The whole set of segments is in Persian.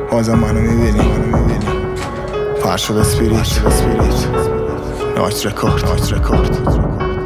بازم منو میبینی فرشاد اسپیریت نایت رکورد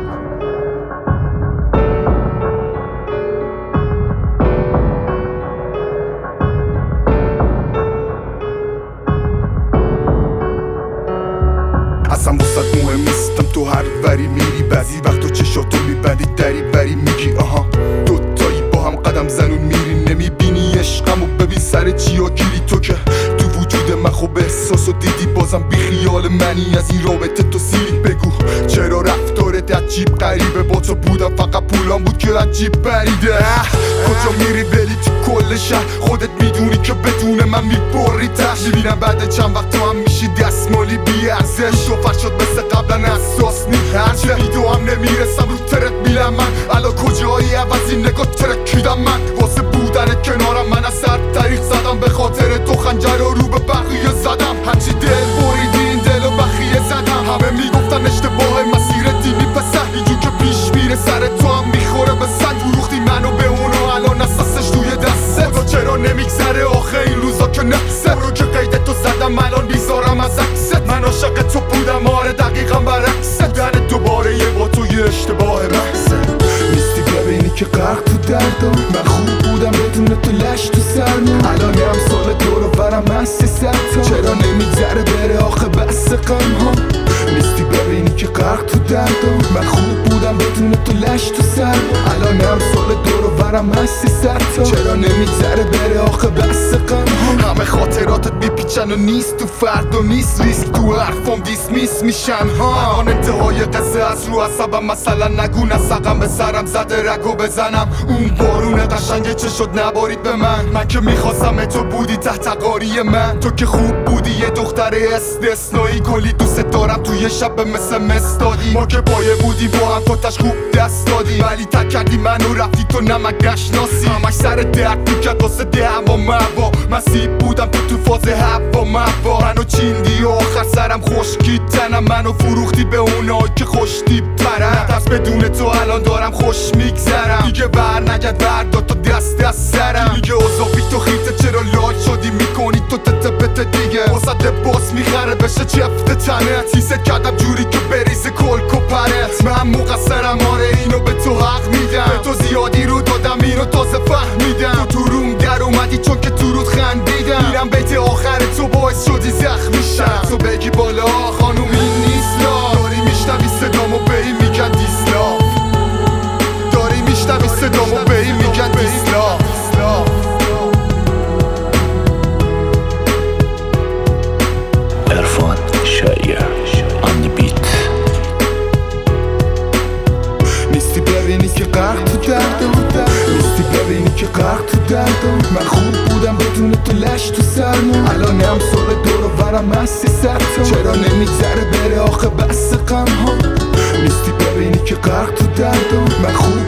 اصلا واسط مهم نیستم تو هر وری میری، بعضی وقتا چشاتو میبندی دری بری میگی آها دوتایی با هم قدم زنون میری، نمیبینی عشقمو ببین سر چی ها گیری. تو که تو وجود من خوب احساسو دیدی، بازم بی خیال منی از این رابطه تو سیری. بگو چرا رفتارت عجیب غریبه، با تو بودم فقط پولام بود که عجیب بریده. کجا میری بری تو کل شهر، خودت میدونی که بدون من میبری تش. میبینم بعد چند وقت تو هم میشی دستمالی بی ارزش، شوفر شد مثل قبلا اساس نی هرچی ویدیو هم نمیرسم رو ترت میلم من. الان کجایی عوضی نگاه ترکیدم من، واسه بودن کنارم من از سر طریق زدم، به خاطر تو خنجر رو به بقیه زدم. هرچی دل بریدی این دل و بخیه زدم، همه میگفتن اشتباه مسیر دینی پسر، اینجور که پیش میره سر تو هم میخوره به سنگ. فروختی منو به اونو الان اساسش توی دسته، خدا چرا نمیگذره آخه این روزا که نفسه. برو که قید تو زدم الان بیزارم از عکست، من عاشق تو بودم آره دقیقا برعکست. بودن دوباره یه با تو یه اشتباه محضه، نیستی ببینی که غرق تو دردم. من خوب بودم بدون تو لش تو سرم، الان هم سال دور و برم من 300 تا. چرا نمیگذره بره آخه بس غم ها، نیستی ببینی که غرق تو دردم. من خوب بودم بدون تو لش تو سرم، الان هم سال دور و برم من 300 تا. چرا نمیگذره بره آخه بس غم ها، همه خاطراتت میپیچن و نیست تو فرد و نیست ریسک تو حرفم دیسمیس میشن ها. الان انتهای قصه از رو عصبم، مثلا نگو نسقم به سرم زده رگو بزنم. اون بارون قشنگه چه شد نبارید به من که میخواستم تو بودی تحت قاری من. تو که خوب بودی یه دختر استثنایی، کلی دوست دارم توی شب مثل مستادی. ما که پایه بودی با هم توتش خوب دست دادی، ولی تک کردی منو رفتی تو نمک نشناسی. همش سر درد میکرد واسه دهم و موا، من سیب بودم تو فاز هوا موا. منو چیندی و آخر سرم خشکی تنم، منو فروختی به اونایی که خوش دیب ترم. نترس بدون تو الان دارم خوش میگذرم، دیگه بر نگرد برداد تو دست از سرم. میگه اوزا بی تو خیته چرا لاج شدی، میکنی تو تتبت دیگه واسه لباس میخره بشه چفت تنت. تیسه کردم جوری که بریزه کلک و پرت، من مقصرم آره اینو به تو حق میدم. به تو زیادی رو دادم اینو تازه فهمیدم، تو روم در اومدی چون که تو رود خندیدم. میرم بیت آخر تو باعث شدی زخمی شم، تو بگی بالا خانوم این نیست لا. داری میشنوی صدامو به این میگن دیسلاف، داری میشنوی صدامو به این میگن دیسلاف. عرفان شایر on the beat. نیستی ببینی که غرق تو دردم، نیستی ببینی که غرق تو دردم. من خوب بودم بدون تو لش تو سرم، الان هم سال دور و برم من 300 تا. چرا نمیگذره بره آخه بس غم ها، نیستی ببینی که غرق تو دردم. من خوب